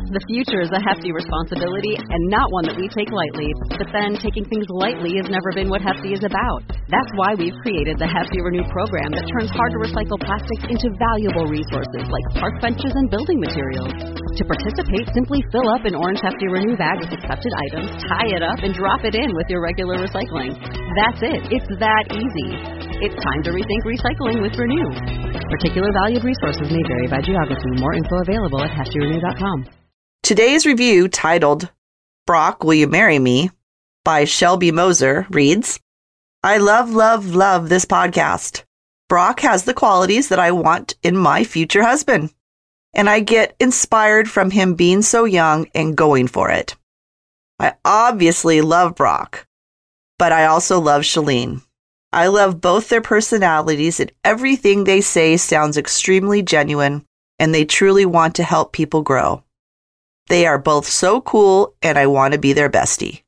The future is a hefty responsibility and not one that we take lightly. But then taking things lightly has never been what Hefty is about. That's why we've created the Hefty Renew program that turns hard-to-recycle plastics into valuable resources like park benches and building materials. To participate, simply fill up an orange Hefty Renew bag with accepted items, tie it up, and drop it in with your regular recycling. That's it. It's that easy. It's time to rethink recycling with Renew. Particular valued resources may vary by geography. More info available at heftyrenew.com. Today's review, titled Brock, Will You Marry Me? By Shelby Moser, reads, I love this podcast. Brock has the qualities that I want in my future husband, and I get inspired from him being so young and going for it. I obviously love Brock, but I also love Shalene. I love both their personalities, and everything they say sounds extremely genuine, and they truly want to help people grow. They are both so cool, and I want to be their bestie.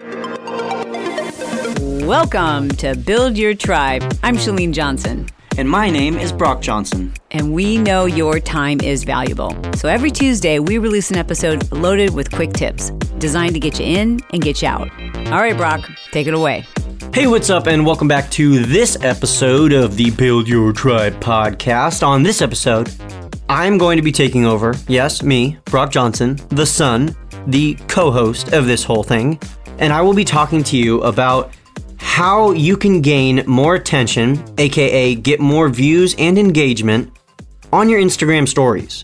Welcome to Build Your Tribe. I'm Shalene Johnson. And my name is Brock Johnson. And we know your time is valuable. So every Tuesday, we release an episode loaded with quick tips, designed to get you in and get you out. All right, Brock, take it away. Hey, what's up, and welcome back to this episode of the Build Your Tribe podcast. On this episode, I'm going to be taking over, yes, me, Brock Johnson, the son, the co-host of this whole thing, and I will be talking to you about how you can gain more attention, aka get more views and engagement on your Instagram stories.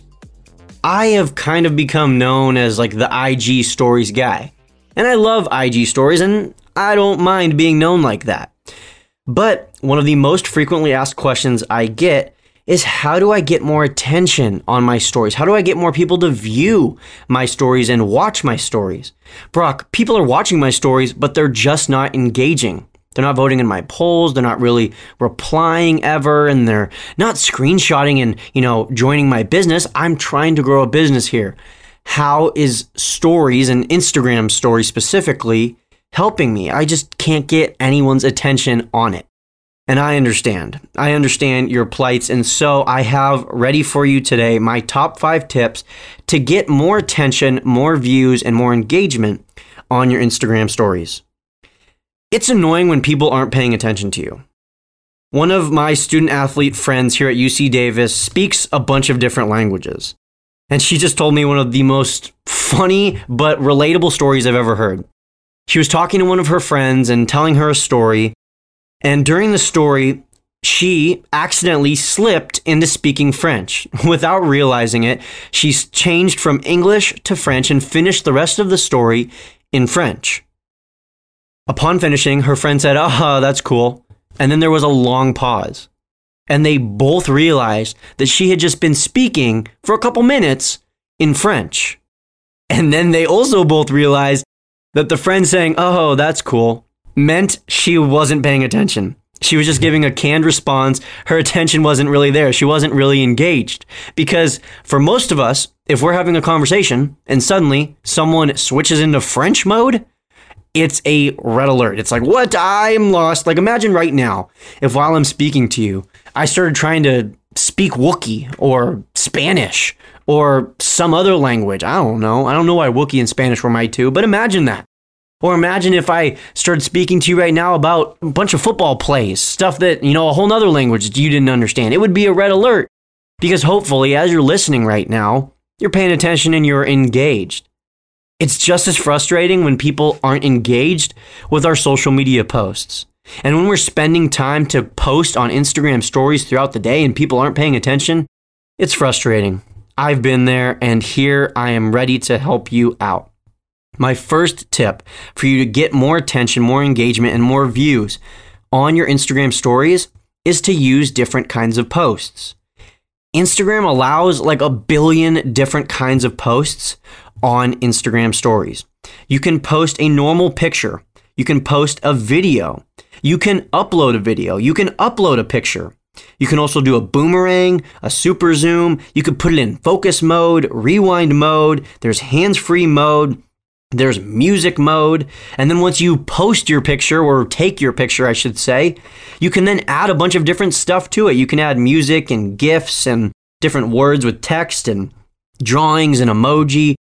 I have kind of become known as like the IG stories guy, and I love IG stories, and I don't mind being known like that. But one of the most frequently asked questions I get is, how do I get more attention on my stories? How do I get more people to view my stories and watch my stories? Brock, people are watching my stories, but they're just not engaging. They're not voting in my polls. They're not really replying ever, and they're not screenshotting and, joining my business. I'm trying to grow a business here. How is stories, and Instagram stories specifically, helping me? I just can't get anyone's attention on it. And I understand your plights. And so I have ready for you today my top 5 tips to get more attention, more views, and more engagement on your Instagram stories. It's annoying when people aren't paying attention to you. One of my student athlete friends here at UC Davis speaks a bunch of different languages. And she just told me one of the most funny but relatable stories I've ever heard. She was talking to one of her friends and telling her a story. And during the story, she accidentally slipped into speaking French. Without realizing it, she changed from English to French and finished the rest of the story in French. Upon finishing, her friend said, that's cool. And then there was a long pause. And they both realized that she had just been speaking for a couple minutes in French. And then they also both realized that the friend saying, that's cool, meant she wasn't paying attention. She was just giving a canned response. Her attention wasn't really there. She wasn't really engaged. Because for most of us, if we're having a conversation and suddenly someone switches into French mode, it's a red alert. It's like, what? I'm lost. Like, imagine right now, if while I'm speaking to you, I started trying to speak Wookiee or Spanish or some other language. I don't know why Wookiee and Spanish were my two, but imagine that. Or imagine if I started speaking to you right now about a bunch of football plays, stuff that, a whole nother language that you didn't understand. It would be a red alert, because hopefully as you're listening right now, you're paying attention and you're engaged. It's just as frustrating when people aren't engaged with our social media posts. And when we're spending time to post on Instagram stories throughout the day and people aren't paying attention, it's frustrating. I've been there, and here I am ready to help you out. My first tip for you to get more attention, more engagement, and more views on your Instagram stories is to use different kinds of posts. Instagram allows like 1 billion different kinds of posts on Instagram stories. You can post a normal picture. You can post a video. You can upload a video. You can upload a picture. You can also do a boomerang, a super zoom. You can put it in focus mode, rewind mode. There's hands-free mode. There's music mode. And then once you post your picture, or take your picture, I should say, you can then add a bunch of different stuff to it. You can add music and GIFs and different words with text and drawings and emoji.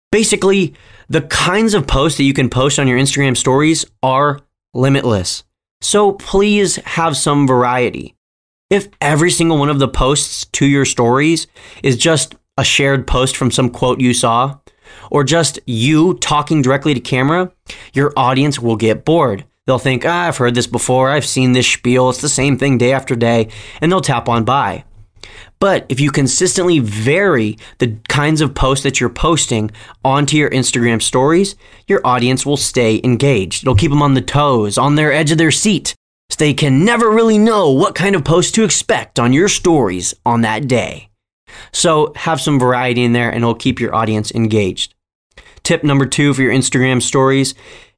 Basically, the kinds of posts that you can post on your Instagram stories are limitless. So please have some variety. If every single one of the posts to your stories is just a shared post from some quote you saw, or just you talking directly to camera, your audience will get bored. They'll think, I've heard this before, I've seen this spiel, it's the same thing day after day, and they'll tap on by. But if you consistently vary the kinds of posts that you're posting onto your Instagram stories, your audience will stay engaged. It'll keep them on the toes, on their edge of their seat, so they can never really know what kind of post to expect on your stories on that day. So have some variety in there and it'll keep your audience engaged. Tip number 2 for your Instagram stories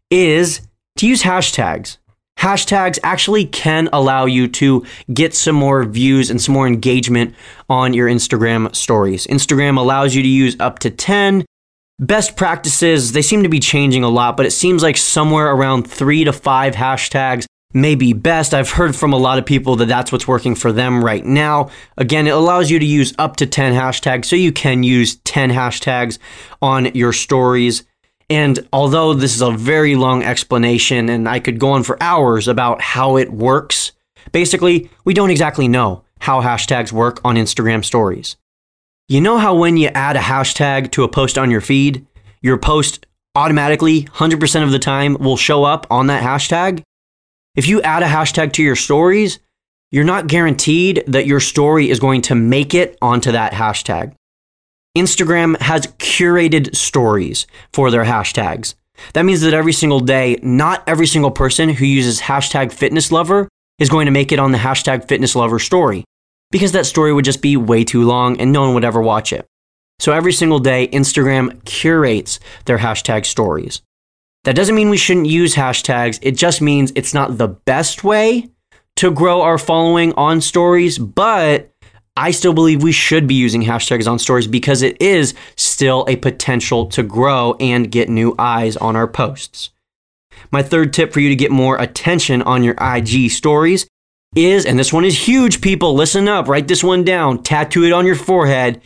is to use hashtags. Hashtags actually can allow you to get some more views and some more engagement on your Instagram stories. Instagram allows you to use up to 10. Best practices, they seem to be changing a lot, but it seems like somewhere around 3 to 5 hashtags may be best. I've heard from a lot of people that that's what's working for them right now. Again, it allows you to use up to 10 hashtags, so you can use 10 hashtags on your stories. And although this is a very long explanation and I could go on for hours about how it works, basically, we don't exactly know how hashtags work on Instagram stories. You know how when you add a hashtag to a post on your feed, your post automatically 100% of the time will show up on that hashtag? If you add a hashtag to your stories, you're not guaranteed that your story is going to make it onto that hashtag. Instagram has curated stories for their hashtags. That means that every single day, not every single person who uses hashtag fitness lover is going to make it on the hashtag fitness lover story, because that story would just be way too long and no one would ever watch it. So every single day, Instagram curates their hashtag stories. That doesn't mean we shouldn't use hashtags. It just means it's not the best way to grow our following on stories, but I still believe we should be using hashtags on stories because it is still a potential to grow and get new eyes on our posts. My third tip for you to get more attention on your IG stories is, and this one is huge, people, listen up, write this one down, tattoo it on your forehead,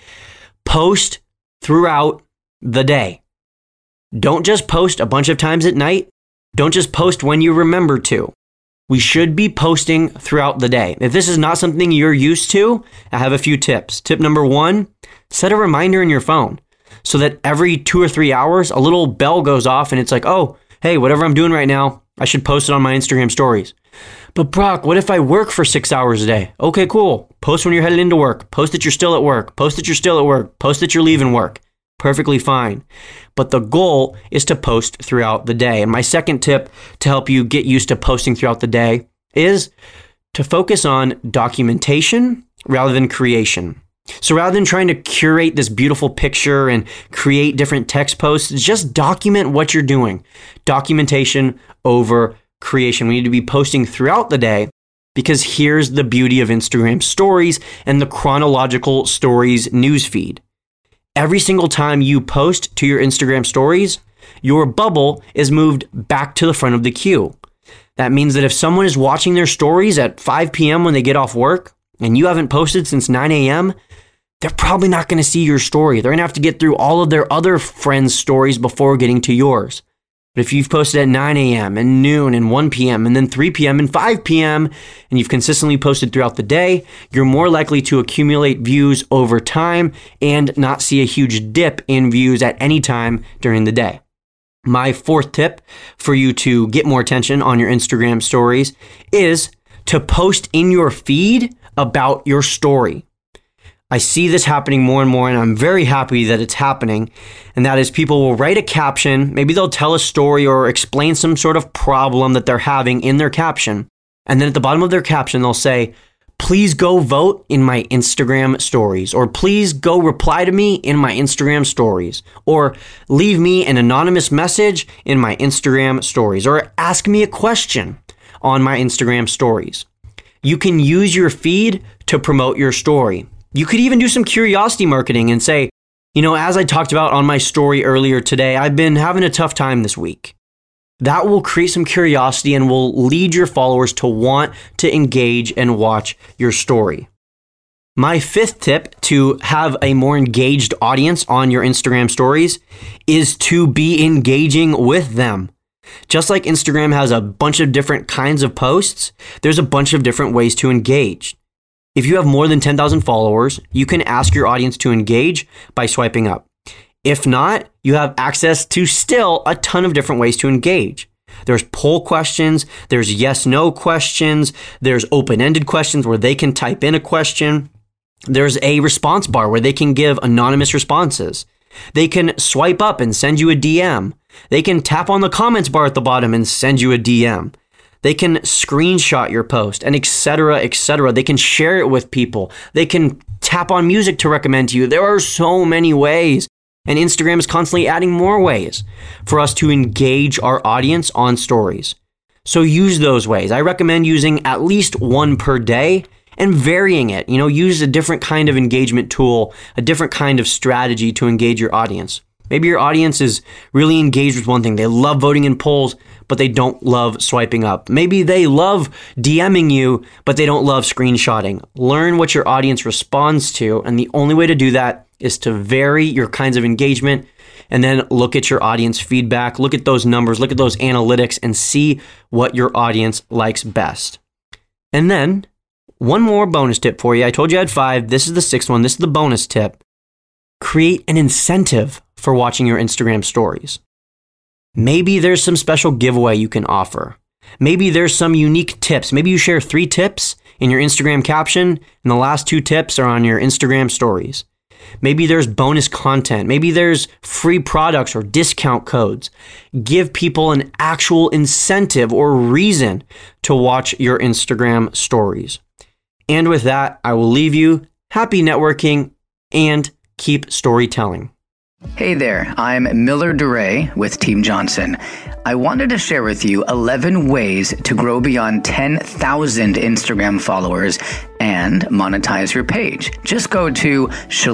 post throughout the day. Don't just post a bunch of times at night. Don't just post when you remember to. We should be posting throughout the day. If this is not something you're used to, I have a few tips. Tip number 1, set a reminder in your phone so that every 2 or 3 hours, a little bell goes off and it's like, oh, hey, whatever I'm doing right now, I should post it on my Instagram stories. But Brock, what if I work for 6 hours a day? Okay, cool. Post when you're headed into work. Post that you're still at work. Post that you're still at work. Post that you're leaving work. Perfectly fine. But the goal is to post throughout the day. And my second tip to help you get used to posting throughout the day is to focus on documentation rather than creation. So rather than trying to curate this beautiful picture and create different text posts, just document what you're doing. Documentation over creation. We need to be posting throughout the day because here's the beauty of Instagram stories and the chronological stories newsfeed. Every single time you post to your Instagram stories, your bubble is moved back to the front of the queue. That means that if someone is watching their stories at 5 p.m. when they get off work and you haven't posted since 9 a.m., they're probably not going to see your story. They're going to have to get through all of their other friends' stories before getting to yours. But if you've posted at 9 a.m. and noon and 1 p.m. and then 3 p.m. and 5 p.m. and you've consistently posted throughout the day, you're more likely to accumulate views over time and not see a huge dip in views at any time during the day. My fourth tip for you to get more attention on your Instagram stories is to post in your feed about your story. I see this happening more and more, and I'm very happy that it's happening. And that is, people will write a caption. Maybe they'll tell a story or explain some sort of problem that they're having in their caption. And then at the bottom of their caption, they'll say, please go vote in my Instagram stories, or please go reply to me in my Instagram stories, or leave me an anonymous message in my Instagram stories, or ask me a question on my Instagram stories. You can use your feed to promote your story. You could even do some curiosity marketing and say, as I talked about on my story earlier today, I've been having a tough time this week. That will create some curiosity and will lead your followers to want to engage and watch your story. My fifth tip to have a more engaged audience on your Instagram stories is to be engaging with them. Just like Instagram has a bunch of different kinds of posts, there's a bunch of different ways to engage. If you have more than 10,000 followers, you can ask your audience to engage by swiping up. If not, you have access to still a ton of different ways to engage. There's poll questions, there's yes/no questions, there's open-ended questions where they can type in a question. There's a response bar where they can give anonymous responses. They can swipe up and send you a DM. They can tap on the comments bar at the bottom and send you a DM. They can screenshot your post and etc., etc. They can share it with people. They can tap on music to recommend to you. There are so many ways, and Instagram is constantly adding more ways for us to engage our audience on stories. So use those ways. I recommend using at least one per day and varying it. Use a different kind of engagement tool, a different kind of strategy to engage your audience. Maybe your audience is really engaged with one thing. They love voting in polls, but they don't love swiping up. Maybe they love DMing you, but they don't love screenshotting. Learn what your audience responds to, and the only way to do that is to vary your kinds of engagement and then look at your audience feedback, look at those numbers, look at those analytics, and see what your audience likes best. And then, one more bonus tip for you. I told you I had 5. This is the 6th one. This is the bonus tip. Create an incentive for watching your Instagram stories. Maybe there's some special giveaway you can offer. Maybe there's some unique tips. Maybe you share 3 tips in your Instagram caption, and the last 2 tips are on your Instagram stories. Maybe there's bonus content. Maybe there's free products or discount codes. Give people an actual incentive or reason to watch your Instagram stories. And with that, I will leave you. Happy networking and keep storytelling. Hey there, I'm Miller DeRay with Team Johnson. I wanted to share with you 11 ways to grow beyond 10,000 Instagram followers and monetize your page. Just go to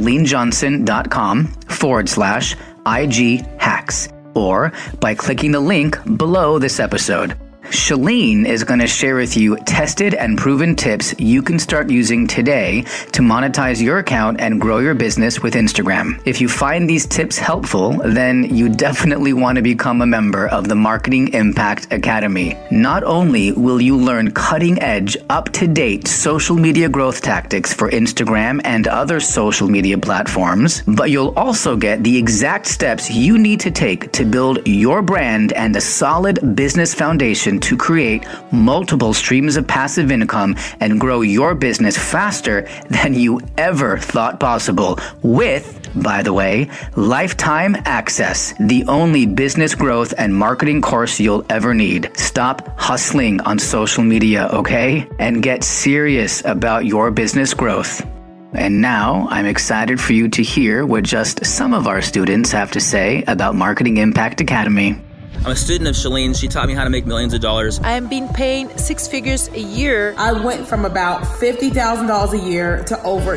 ChaleneJohnson.com/IG hacks or by clicking the link below this episode. Chalene is going to share with you tested and proven tips you can start using today to monetize your account and grow your business with Instagram. If you find these tips helpful, then you definitely want to become a member of the Marketing Impact Academy. Not only will you learn cutting-edge, up-to-date social media growth tactics for Instagram and other social media platforms, but you'll also get the exact steps you need to take to build your brand and a solid business foundation to create multiple streams of passive income and grow your business faster than you ever thought possible with, by the way, lifetime access, the only business growth and marketing course you'll ever need. Stop hustling on social media, okay? And get serious about your business growth. And now I'm excited for you to hear what just some of our students have to say about Marketing Impact Academy. I'm a student of Chalene. She taught me how to make millions of dollars. I am being paid 6 figures a year. I went from about $50,000 a year to over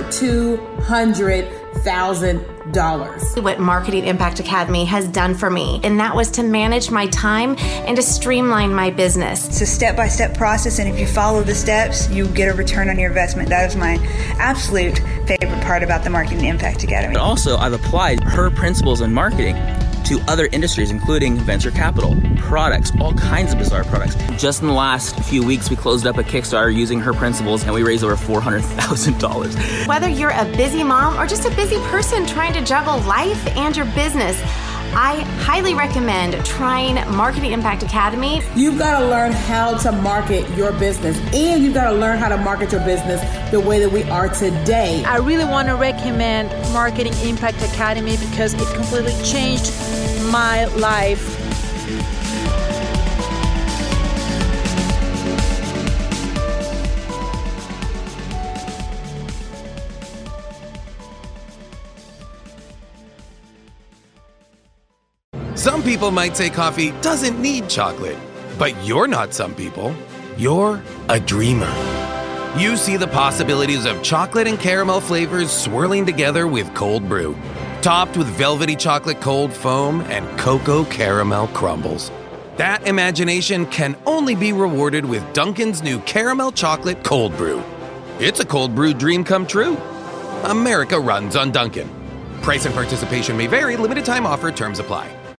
$200,000. What Marketing Impact Academy has done for me, and that was to manage my time and to streamline my business. It's a step-by-step process, and if you follow the steps, you get a return on your investment. That is my absolute favorite part about the Marketing Impact Academy. But also, I've applied her principles in marketing to other industries, including venture capital, products, all kinds of bizarre products. Just in the last few weeks, we closed up a Kickstarter using her principles, and we raised over $400,000. Whether you're a busy mom or just a busy person trying to juggle life and your business, I highly recommend trying Marketing Impact Academy. You've got to learn how to market your business, and you've got to learn how to market your business the way that we are today. I really want to recommend Marketing Impact Academy because it completely changed my life. Some people might say coffee doesn't need chocolate, but you're not some people. You're a dreamer. You see the possibilities of chocolate and caramel flavors swirling together with cold brew, topped with velvety chocolate cold foam and cocoa caramel crumbles. That imagination can only be rewarded with Dunkin's new caramel chocolate cold brew. It's a cold brew dream come true. America runs on Dunkin'. Price and participation may vary. Limited time offer. Terms apply.